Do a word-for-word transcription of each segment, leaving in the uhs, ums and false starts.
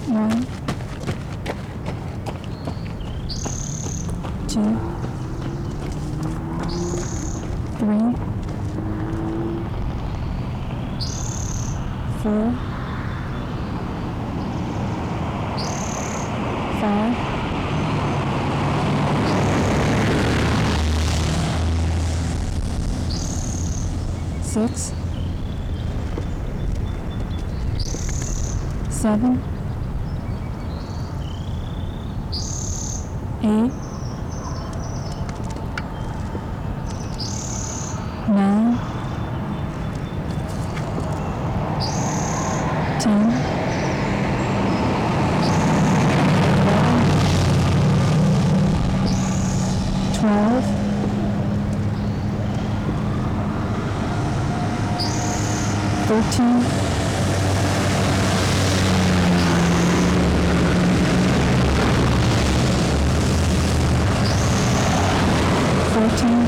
One, two, three, four, five, six, seven, eight, nine, ten, eleven, twelve, thirteen, fourteen,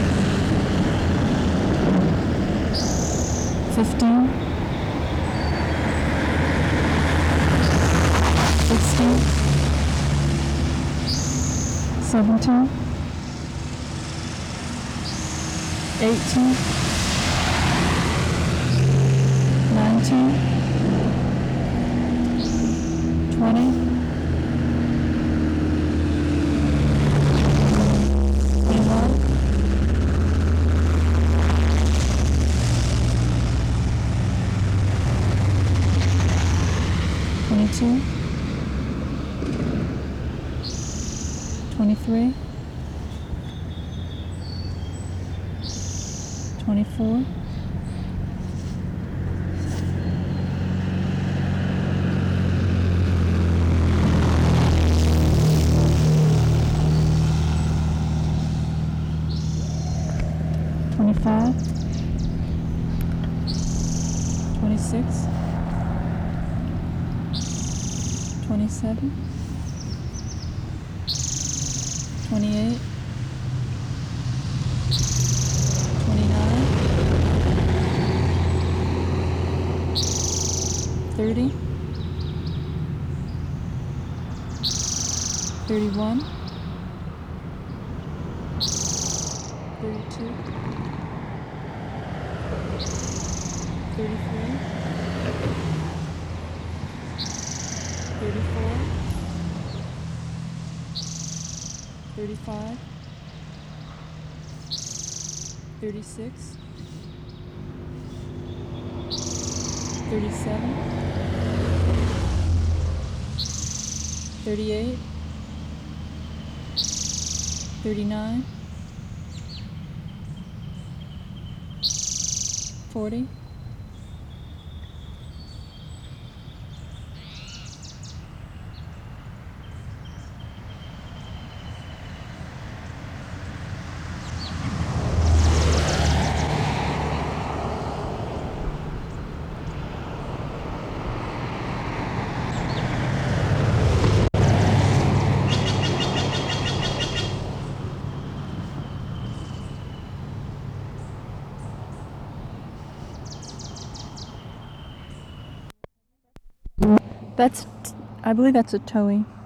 fifteen, sixteen, seventeen, eighteen, nineteen, twenty, twenty-one, twenty-two, twenty-three, twenty-four, twenty-five, twenty-six, twenty-seven, twenty-eight, twenty-nine, thirty, thirty-one, thirty-two, thirty-three, thirty-four, thirty-five, thirty-six, thirty-seven, thirty-eight, thirty-nine, forty, That's, I believe that's a Toei.